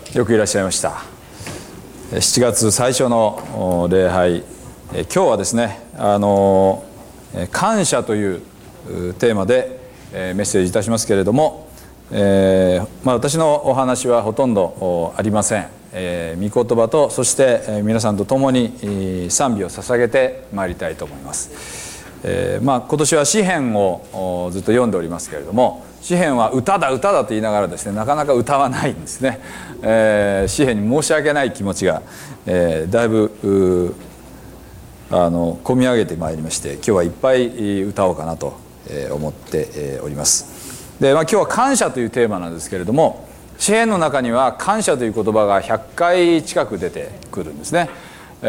よくいらっしゃいました。7月最初の礼拝、今日はですね、感謝というテーマでメッセージいたしますけれども、私のお話はほとんどありません。御言葉とそして皆さんと共に賛美を捧げてまいりたいと思います。今年は詩編をずっと読んでおりますけれども、詩編は歌だ歌だと言いながらですね、なかなか歌わないんですね。詩編に申し訳ない気持ちが、だいぶ込み上げてまいりまして、今日はいっぱい歌おうかなと思っております。で、今日は感謝というテーマなんですけれども、詩編の中には感謝という言葉が100回近く出てくるんですね。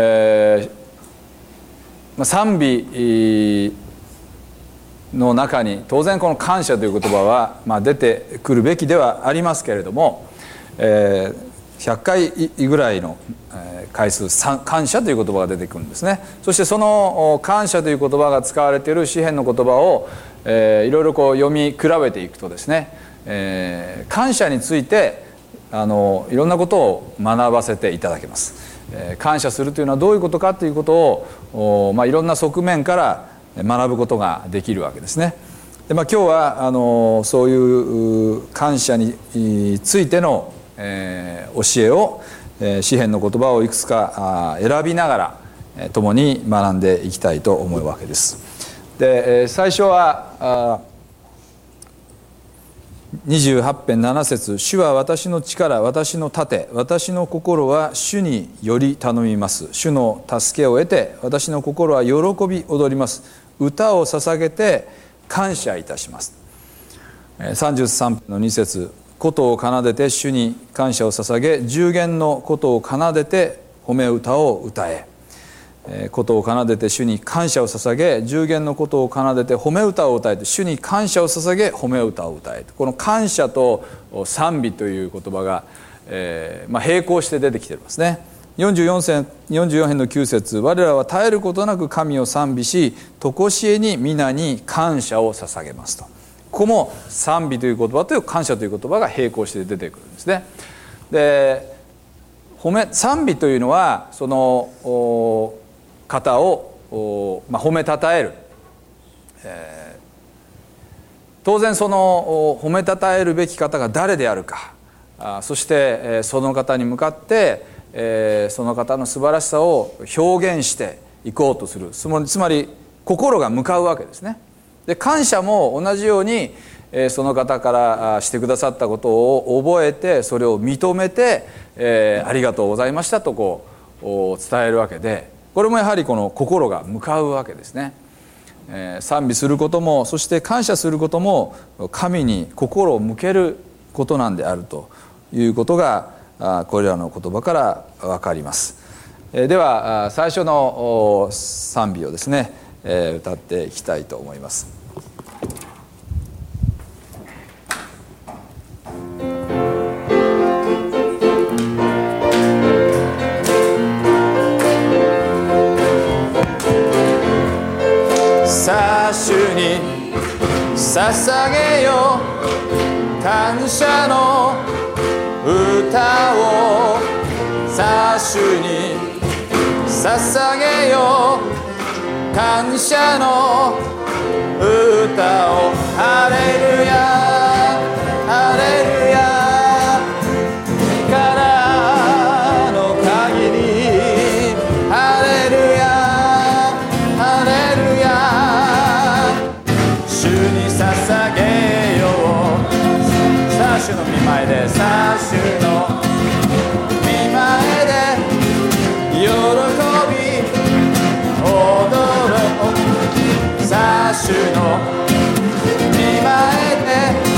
賛美の中に当然この感謝という言葉は出てくるべきではありますけれども、100回ぐらいの回数感謝という言葉が出てくるんですね。そしてその感謝という言葉が使われている詩編の言葉をいろいろ読み比べていくとですね、感謝についていろんなことを学ばせていただけます。感謝するというのはどういうことかということをいろんな側面から学ぶことができるわけですね。で、今日はそういう感謝についての教えを詩編の言葉をいくつか選びながら共に学んでいきたいと思うわけです。で、最初は28編7節、主は私の力、私の盾、私の心は主により頼みます。主の助けを得て私の心は喜び踊ります。歌を捧げて感謝いたします。33編の2節、琴を奏でて主に感謝を捧げ、十弦の琴を奏でて褒め歌を歌え。琴を奏でて主に感謝を捧げ、十弦の琴を奏でて褒め歌を歌えて、主に感謝を捧げ褒め歌を歌え。この感謝と賛美という言葉が、並行して出てきていますね。44編の9節、我らは絶えることなく神を賛美し、常しえに皆に感謝を捧げますと。ここも賛美という言葉と感謝という言葉が並行して出てくるんですね。で、賛美というのはその方を褒めたたえる、当然その褒めたたえるべき方が誰であるか、そしてその方に向かってその方の素晴らしさを表現していこうとする、つまり心が向かうわけですね。で、感謝も同じようにその方からしてくださったことを覚えて、それを認めてありがとうございましたと伝えるわけで、これもやはりこの心が向かうわけですね。賛美することも、そして感謝することも神に心を向けることなんであるということがこれらの言葉から分かります。では最初の賛美をですね、歌っていきたいと思います。さあ主に捧げよ感謝の歌を、さあ主に捧げよ感謝の歌を。ハレルヤハレルヤ、力の限りハレルヤハレルヤ、主に捧げよう。さあ主の御前で、さあ主の御前で喜び踊ろう。さあ主の御前で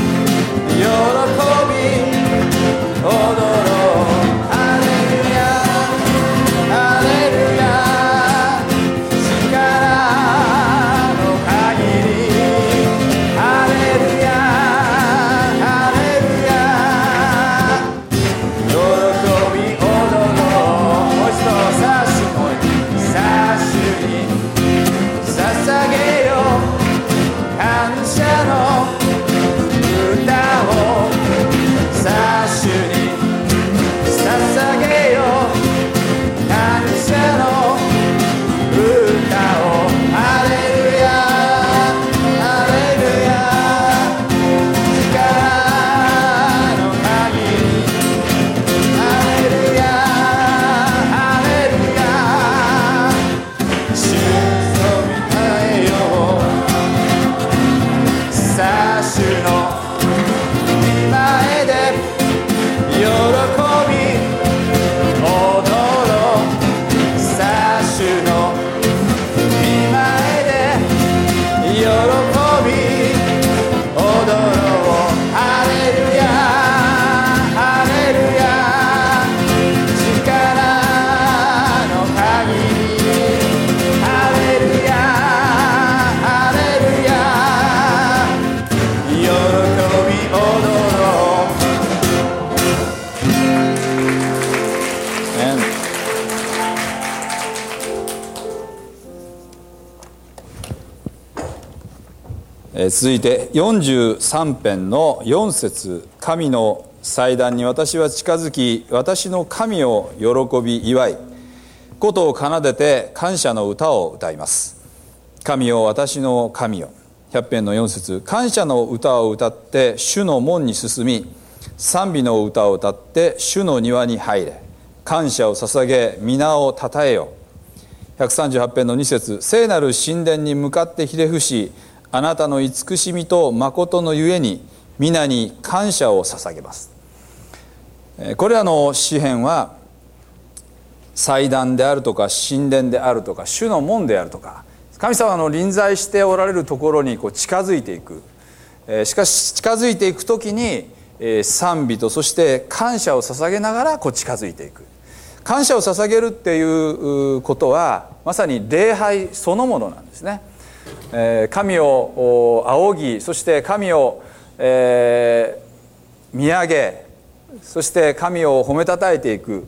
続いて43編の4節、神の祭壇に私は近づき、私の神を喜び祝い、琴を奏でて感謝の歌を歌います。神よ、私の神よ。100編の4節、感謝の歌を歌って主の門に進み、賛美の歌を歌って主の庭に入れ、感謝を捧げ皆をたたえよ。138編の2節、聖なる神殿に向かってひれ伏し、あなたの慈しみと誠のゆえに皆に感謝を捧げます。これらの詩編は祭壇であるとか神殿であるとか主の門であるとか、神様の臨在しておられるところに近づいていく。しかし近づいていくときに賛美とそして感謝を捧げながら近づいていく。感謝を捧げるっていうことはまさに礼拝そのものなんですね。神を仰ぎ、そして神を見上げ、そして神を褒めたたえていく。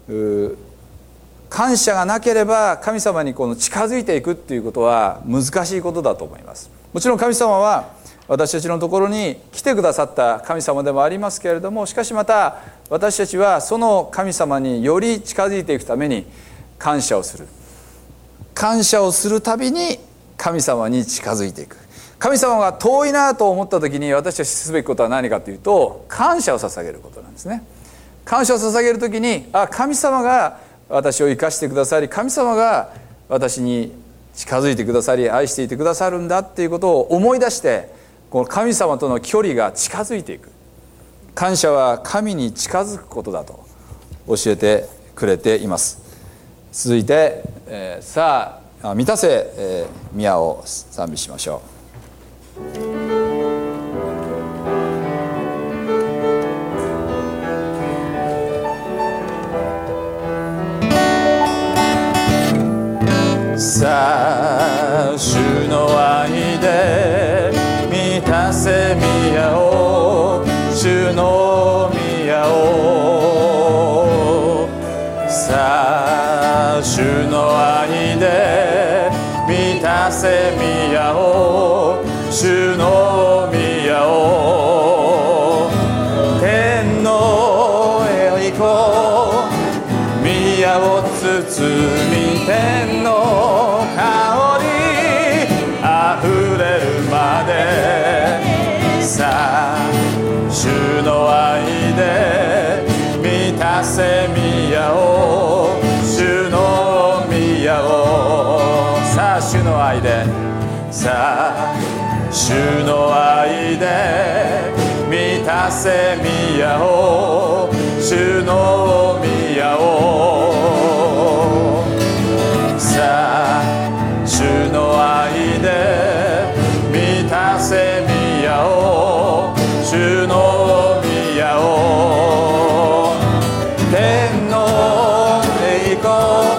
感謝がなければ神様に近づいていくっていうことは難しいことだと思います。もちろん神様は私たちのところに来てくださった神様でもありますけれども、しかしまた私たちはその神様により近づいていくために感謝をする。感謝をするたびに神様に近づいていく。神様が遠いなと思った時に私たちすべきことは何かというと、感謝を捧げることなんですね。感謝を捧げる時に、神様が私を生かしてくださり、神様が私に近づいてくださり愛していてくださるんだっていうことを思い出して、この神様との距離が近づいていく。感謝は神に近づくことだと教えてくれています。続いて、さあ満たせ宮を賛美しましょう。さあ主の愛で満たせ宮を、主の宮を。さあ主の愛で満たせ宮を、主の宮を。天の栄光宮を包み、天の香りあふれるまで。さあ主の愛で満たせ宮を、主の宮を。さあ主の愛で、さあ主の愛で満たせ宮を、主の宮を。さあ主の愛で満たせ宮を、主の宮を。天の栄光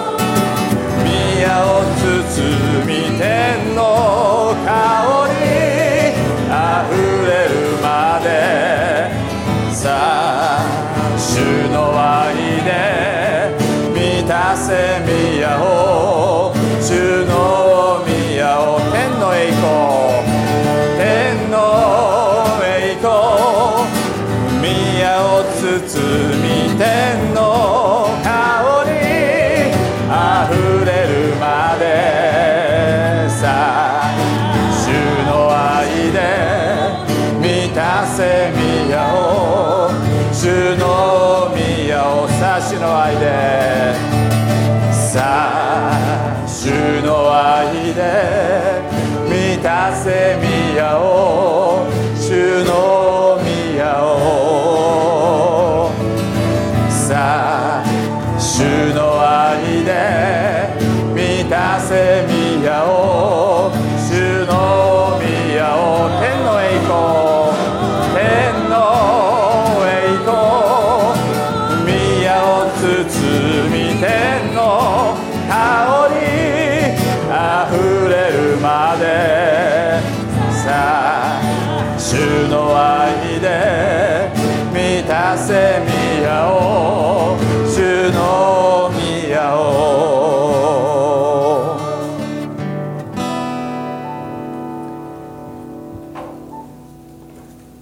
宮を包み、天の香りあふれるまで。さあ主の愛で満たせ宮を、主の宮を。天の栄光、天の栄光宮を包み、天の香りあふれるまで。さあ主の愛で満たせ宮を、主の宮を。さあ主の愛で、さあ主の愛で満たせ宮を、主の宮を。さあ主の愛で満たせ宮を、主の宮を。天の栄光、天の栄光宮を包み、天の香りあふれるまで。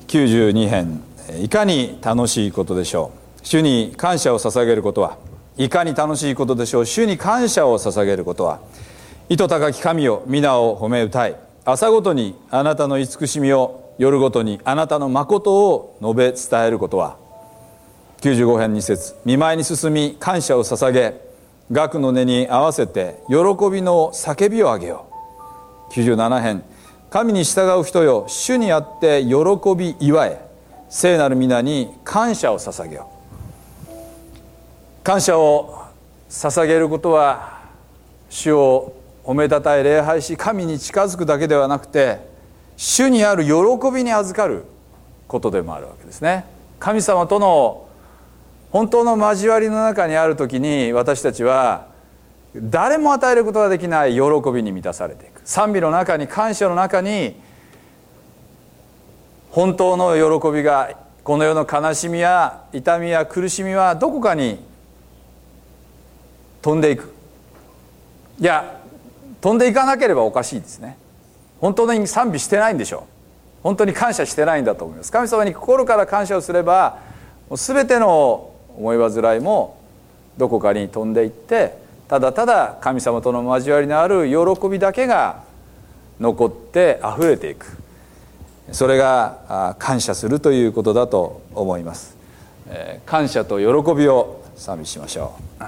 92編、いかに楽しいことでしょう。主に感謝を捧げることはいかに楽しいことでしょう。主に感謝を捧げることは、糸高き神よ、皆を褒め歌い、朝ごとにあなたの慈しみを、夜ごとにあなたの誠を述べ伝えることは。95編2節、見舞いに進み感謝を捧げ、楽の音に合わせて喜びの叫びをあげよう。97編、神に従う人よ、主にあって喜び祝え、聖なる皆に感謝を捧げよう。感謝を捧げることは、主を褒めたたえ礼拝し神に近づくだけではなくて、主にある喜びに預かることでもあるわけですね。神様との本当の交わりの中にあるときに、私たちは誰も与えることができない喜びに満たされていく。賛美の中に、感謝の中に、本当の喜びが、この世の悲しみや痛みや苦しみはどこかに飛んでいく。いや、飛んでいかなければおかしいですね。本当に賛美してないんでしょう。本当に感謝してないんだと思います。神様に心から感謝をすれば、全ての思い煩いもどこかに飛んでいって、ただただ神様との交わりのある喜びだけが残ってあふれていく。それが感謝するということだと思います。感謝と喜びを賛美しましょう。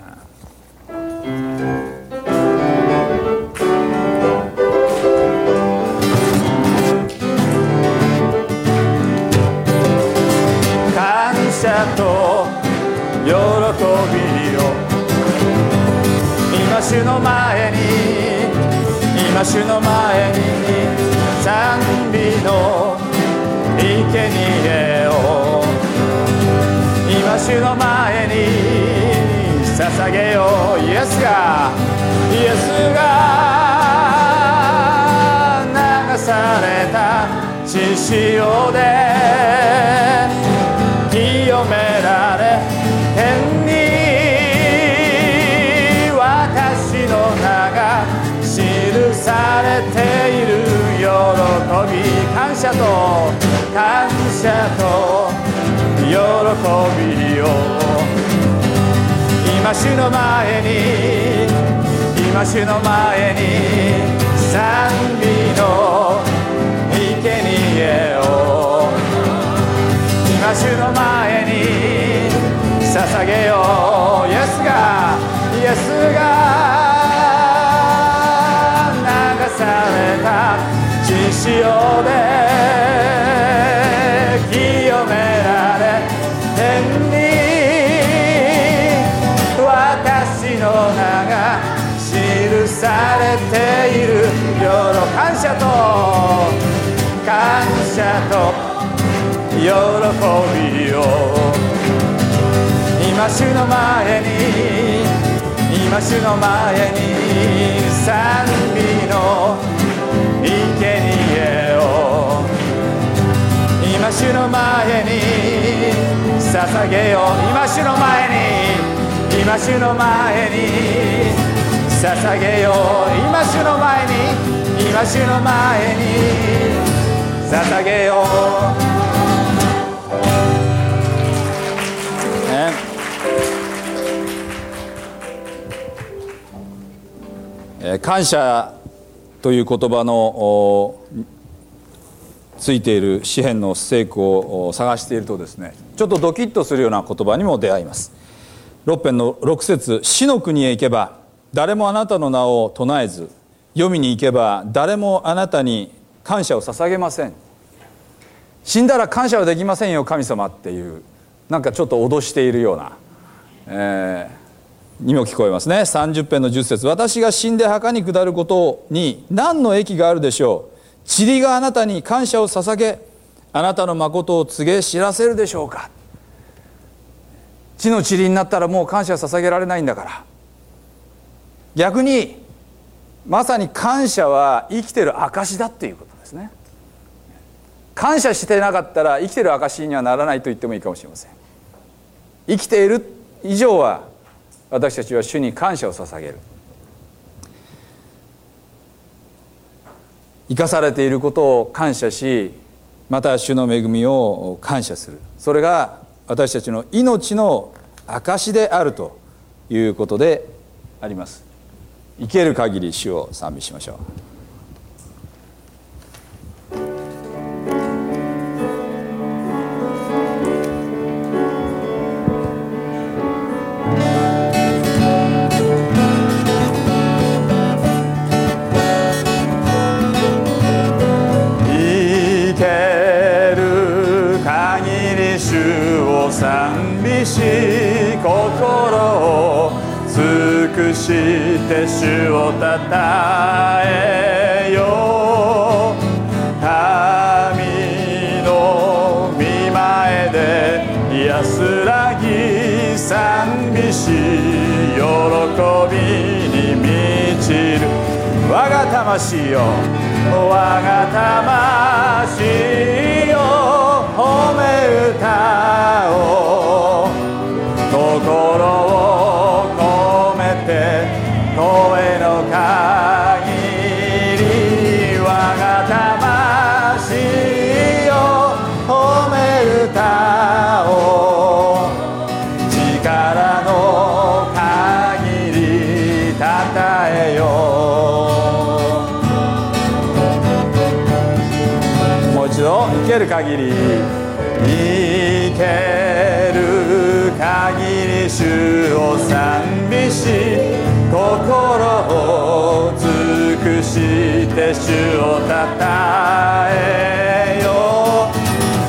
感謝と喜びを、今主の前に、今主の前に賛美の生贄を、今主の前に捧げよう。イエスが流された血潮で清められ、天に私の名が記されている喜び。感謝と喜びを、今主の前に、今主の前に賛美の生贄を、今主の前に捧げよう。イエスが流された血潮で清められ、天に私の名が記されている感謝と喜びを、今主の前に、今主の前に賛美の生贄を、今主の前に捧げよう。今主の前に、今主の前に捧げよう。今主の前に、今主の前に捧げよう。感謝という言葉のついている詩篇の聖句を探しているとですね、ちょっとドキッとするような言葉にも出会います。6編の6節、死の国へ行けば誰もあなたの名を唱えず、黄泉に行けば誰もあなたに感謝を捧げません。死んだら感謝はできませんよ神様っていう、なんかちょっと脅しているような、にも聞こえますね。30編の10節、私が死んで墓に下ることに何の益があるでしょう。塵があなたに感謝を捧げ、あなたの誠を告げ知らせるでしょうか。地の塵になったらもう感謝捧げられないんだから。逆にまさに感謝は生きてる証だっていうことですね。感謝してなかったら生きてる証にはならないと言ってもいいかもしれません。生きている以上は私たちは主に感謝を捧げる。生かされていることを感謝し、 また主の恵みを感謝する。それが私たちの命の証であるということであります。生ける限り主を賛美しましょう。 賛美し心を尽くして主をたたえよう。神の御前で安らぎ賛美し喜びに満ちる。我が魂よ我が魂よ褒め歌おう。心を込めて声の限り我が魂よ褒め歌おう。力の限りたたえよう。もう一度生ける限り生ける限り主を賛美し心を尽くして主をたたえよう。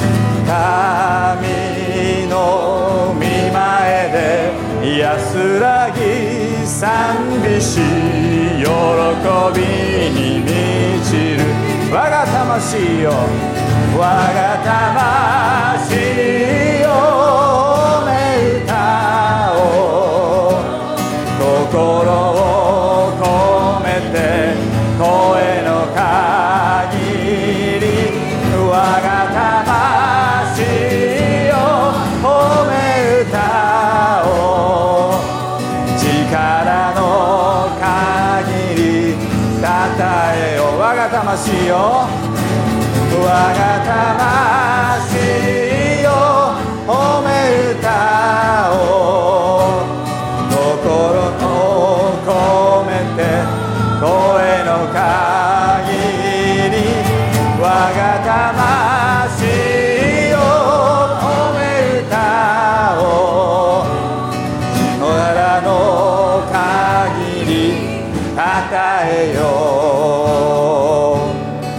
神の御前で安らぎ賛美し喜びに満ちる。我が魂よ我が魂よ褒め歌おう。心を込めて声の限り我が魂よ褒め歌おう。力の限りたたえよう。我が魂よ我が魂よ褒め歌おう。心を込めて声の限り我が魂よ褒め歌おう。力の限りたたえよう。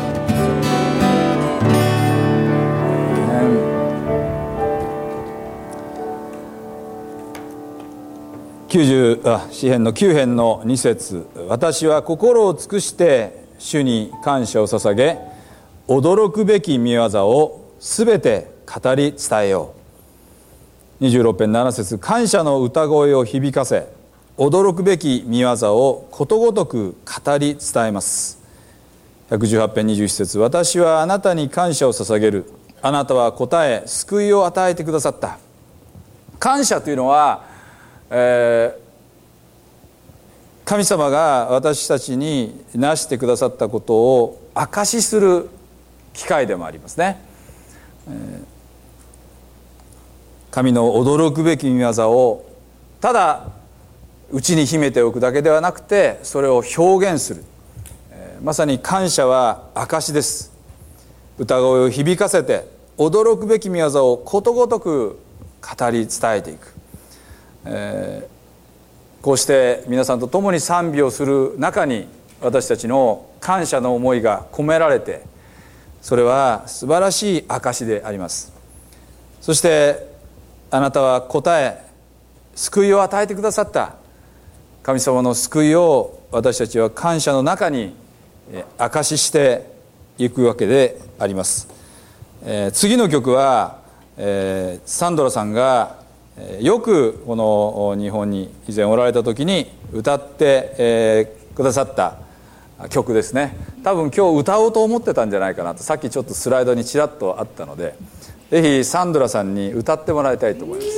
詩編の9編の2節。私は心を尽くして主に感謝を捧げ驚くべき御業をすべて語り伝えよう。26編7節。感謝の歌声を響かせ驚くべき御業をことごとく語り伝えます。118編21節。私はあなたに感謝を捧げる。あなたは答え救いを与えてくださった。感謝というのは神様が私たちになしてくださったことを証しする機会でもありますね。神の驚くべき御業をただ内に秘めておくだけではなくてそれを表現する、まさに感謝は証です。歌声を響かせて驚くべき御業をことごとく語り伝えていく。こうして皆さんと共に賛美をする中に私たちの感謝の思いが込められて、それは素晴らしい証であります。そしてあなたは答え救いを与えてくださった。神様の救いを私たちは感謝の中に証ししていくわけであります。次の曲はサンドラさんがよくこの日本に以前おられた時に歌ってくださった曲ですね。多分今日歌おうと思ってたんじゃないかなと、さっきちょっとスライドにちらっとあったので、ぜひサンドラさんに歌ってもらいたいと思います。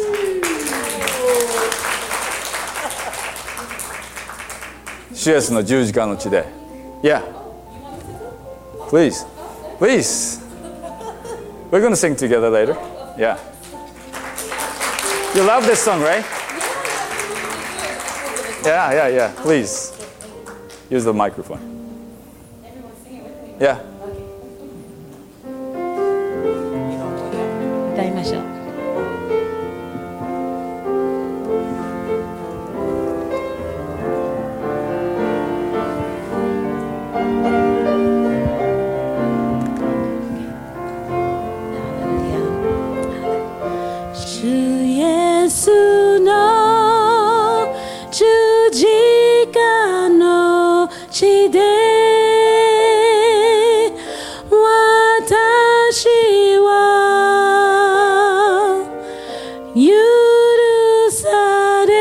主イエスの十字架の地で。 Yeah, please We're going to sing together later. Yeah. You love this song, right? Yeah. Please use the microphone. Yeah. 歌いましょう。主イエスの十字架の血で私は許され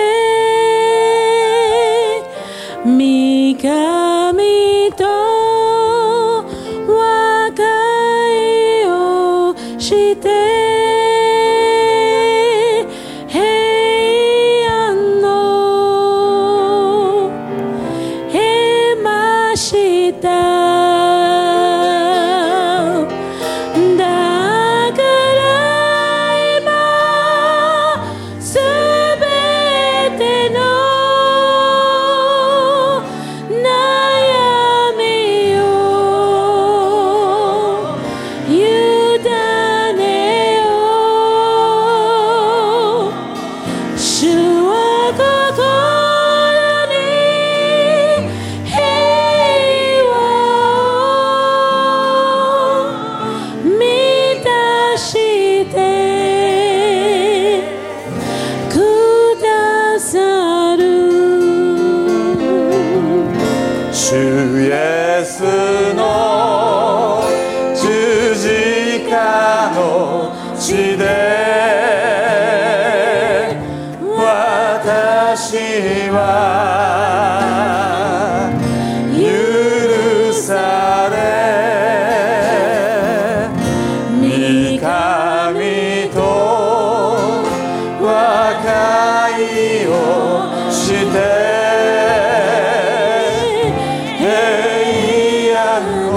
御神と和解をして平安のへましただから今すべての悩みを委ねよう主は心に平和を満たしてくださる主イエスの十字架の血で私は許され御神と和解をして平安を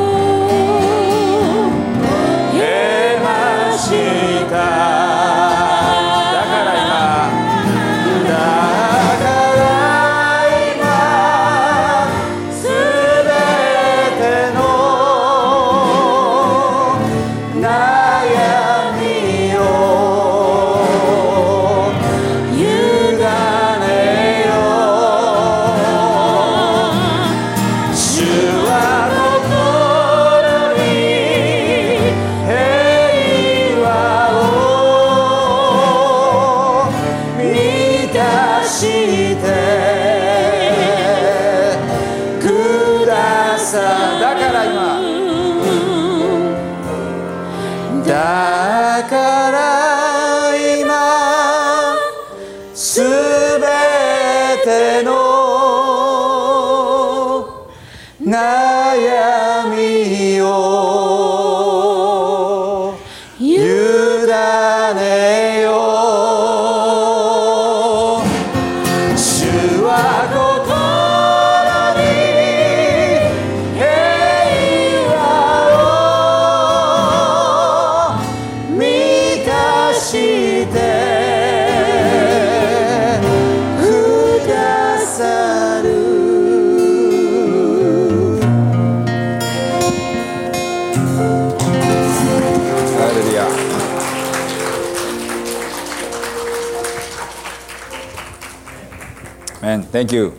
得ましただから今すべての悩みを委ねよう主は心に平和を満たしてくださだから今すべての悩みを委ねよう主は心に平和を満たしてくださるハレルヤAmen. Thank you.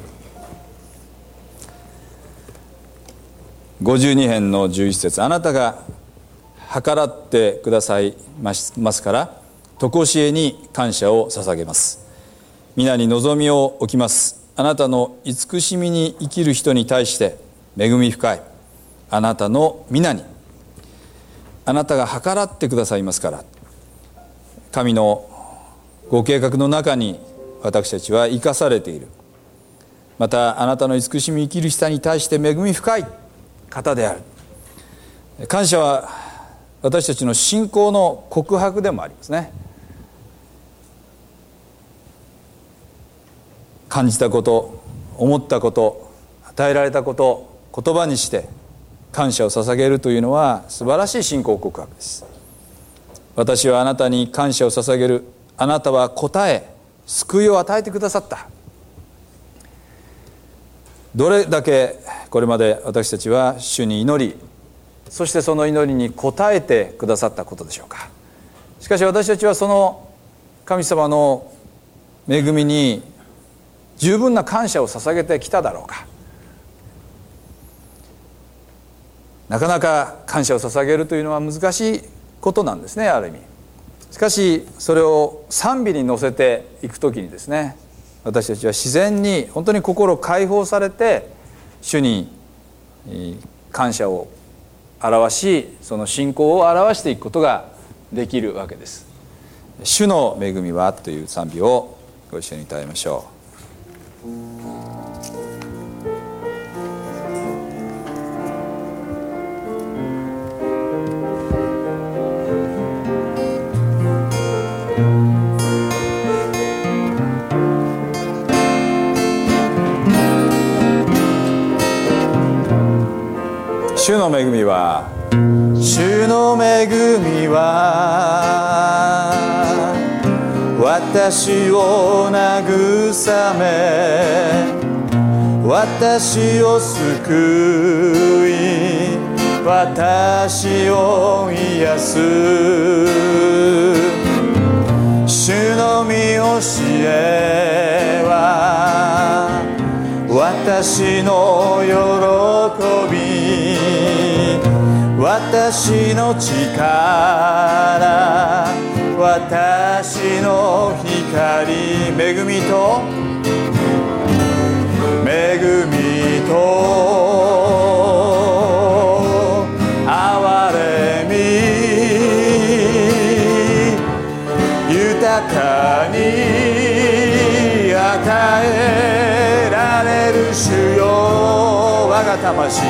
52編の11節あなたが計らってくださいますから常しえに感謝を捧げます。皆に望みを置きます。あなたの慈しみに生きる人に対して恵み深いあなたの皆にあなたが計らってくださいますから神のご計画の中に私たちは生かされている。またあなたの慈しみ生きる人に対して恵み深い方である。感謝は私たちの信仰の告白でもありますね。感じたこと、思ったこと、与えられたことを言葉にして感謝を捧げるというのは素晴らしい信仰告白です。 私はあなたに感謝を捧げる。あなたは答え、救いを与えてくださった。どれだけこれまで私たちは主に祈り、そしてその祈りに応えてくださったことでしょうか。しかし私たちはその神様の恵みに十分な感謝を捧げてきただろうか。なかなか感謝を捧げるというのは難しいことなんですね、ある意味。しかしそれを賛美に乗せていくときにですね、私たちは自然に本当に心解放されて主に感謝を表し、その信仰を表していくことができるわけです。主の恵みはという賛美をご一緒に歌いましょう。主の恵みは、主の恵みは私を慰め、私を救い、私を癒す。主の御教えは私の喜び、私の力、私の光、恵みと憐れみ、豊かに与えられる主よ。我が魂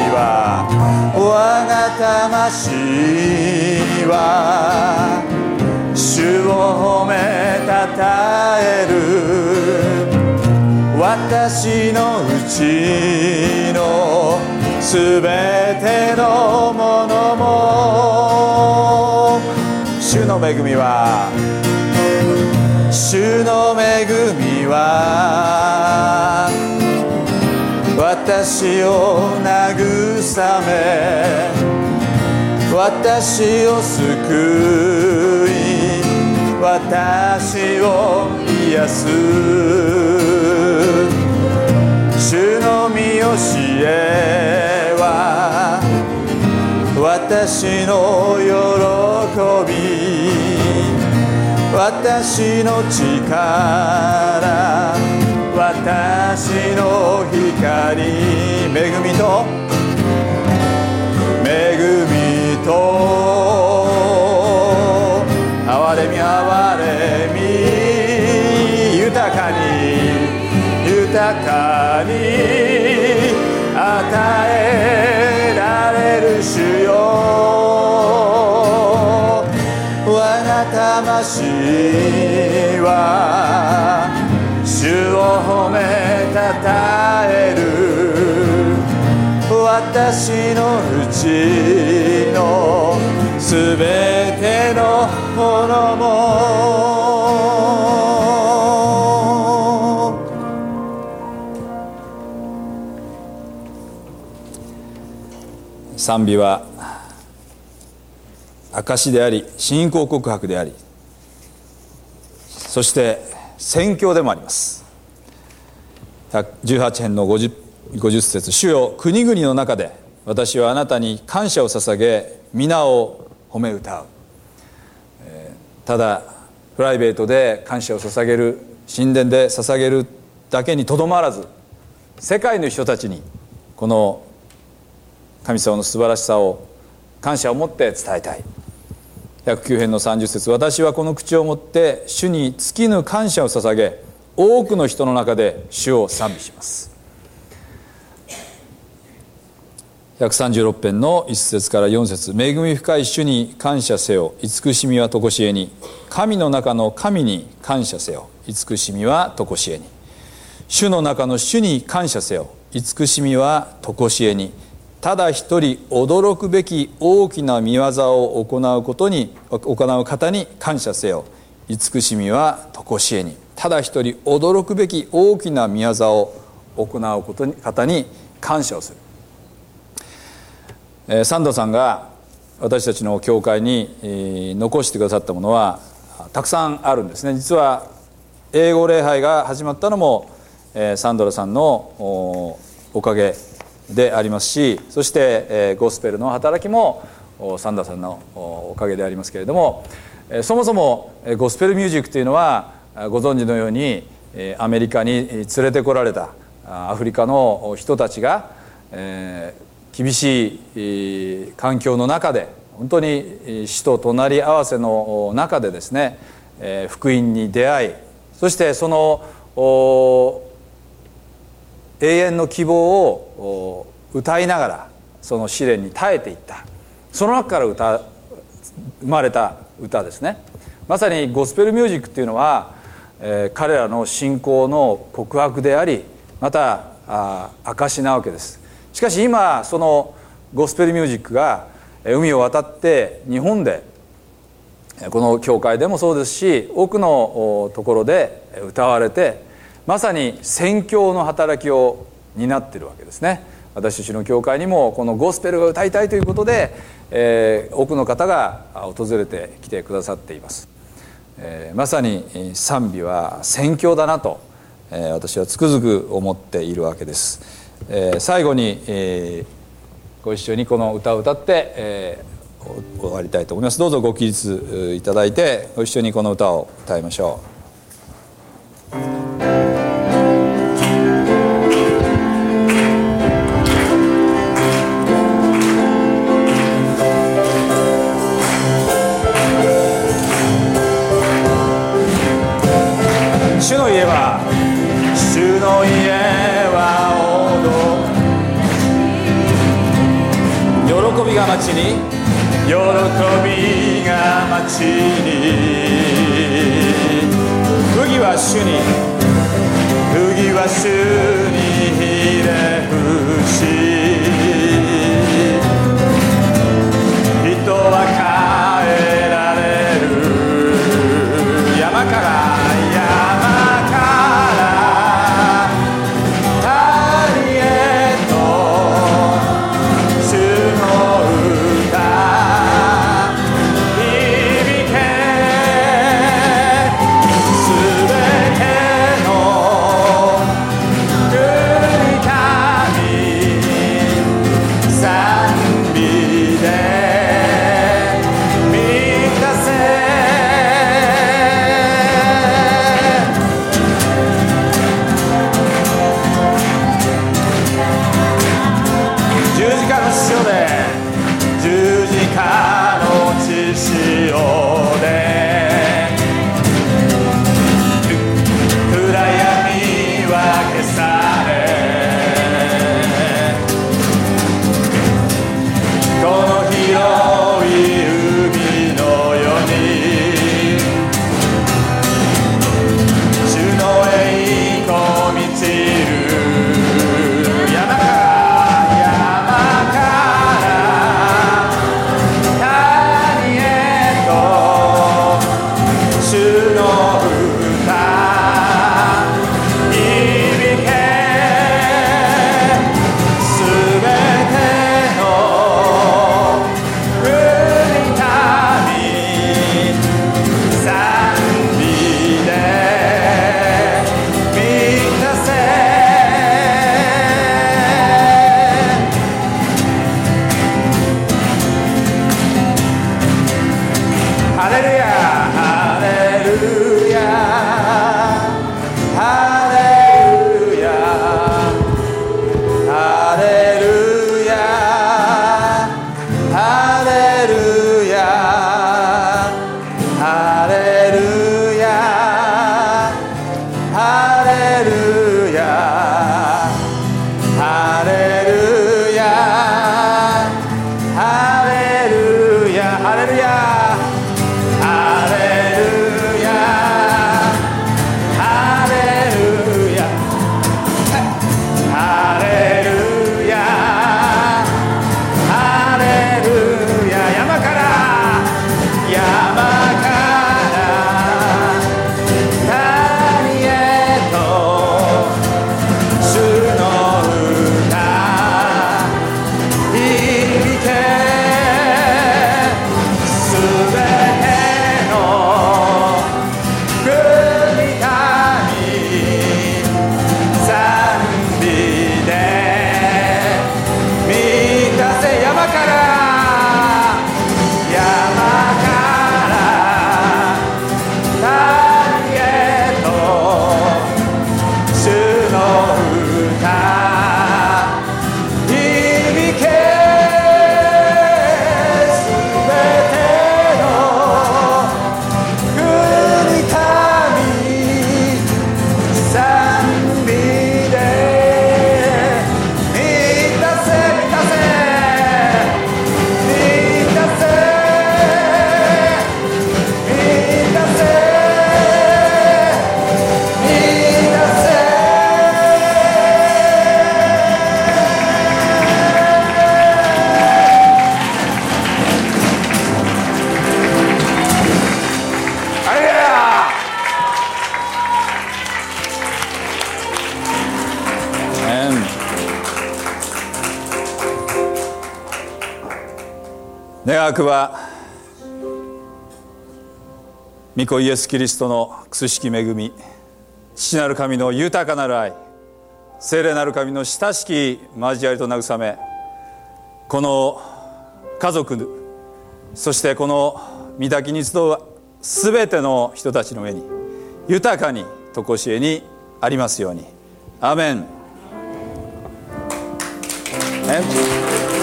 は主を褒めたたえる。私のうちのすべてのものも、主の恵みは、主の恵みは私を慰め、私を救い、私を癒す。主の御教えは私の喜び、私の力、私の光、恵みと憐れみ、憐れみ、豊かに与えられる主よ。我が魂は主を褒めたたえる。私のうちのすべてのものも、賛美は証であり、信仰告白であり、そして宣教でもあります。18編の50節、主よ、国々の中で私はあなたに感謝を捧げ、皆を褒め歌う。ただプライベートで感謝を捧げる、神殿で捧げるだけにとどまらず、世界の人たちにこの神様の素晴らしさを、感謝を持って伝えたい。109編の30節、私はこの口を持って主に尽きぬ感謝を捧げ、多くの人の中で主を賛美します。136編の1節から4節、恵み深い主に感謝せよ、慈しみは常しえに。神の中の神に感謝せよ、慈しみは常しえに。主の中の主に感謝せよ、慈しみは常しえに。 ただ一人驚くべき大きな見業を行う方に感謝せよ。慈しみは常しえに。ただ一人驚くべき大きな見業を行う方に感謝をする。サンドさんが私たちの教会に残してくださったものはたくさんあるんですね。実は英語礼拝が始まったのもサンドラさんのおかげでありますし、そしてゴスペルの働きもサンダーさんのおかげでありますけれども、そもそもゴスペルミュージックというのはご存知のようにアメリカに連れてこられたアフリカの人たちが厳しい環境の中で、本当に死と隣り合わせの中でですね、福音に出会い、そしてその永遠の希望を歌いながらその試練に耐えていった。その中から生まれた歌ですね。まさにゴスペルミュージックっていうのは、彼らの信仰の告白であり、また証なわけです。しかし今そのゴスペルミュージックが海を渡って日本で、この教会でもそうですし、多くのところで歌われて、まさに宣教の働きを担っているわけですね。私たちの教会にもこのゴスペルが歌いたいということで、多くの方が訪れてきてくださっています。まさに賛美は宣教だなと、私はつくづく思っているわけです。最後に、ご一緒にこの歌を歌って、終わりたいと思います。どうぞご起立いただいてご一緒にこの歌を歌いましょう。 主の家は喜びが街に、 喜びが街に、麦は主にひれ伏し、人は変えられる。山から谷へと主の歌響け。すべての国民賛美で満たせ。十字架の塩で、十字架の血潮で暗闇は消され、この広い海のように主の栄光満ちる。山から谷へと主の歌響け。すべての国民賛美で満たせ。ハレルヤハレルヤハレルヤハレルヤハレルヤハレルヤハレルヤハレルヤハレルヤハレルヤハレルヤハレルヤハレルヤ願わくは御子イエス・キリストの苦しき恵み、父なる神の豊かなる愛、聖霊なる神の親しき交わりと慰め、この家族、そしてこの御嶽に集うすべての人たちの上に豊かに常しえにありますように。アーメン。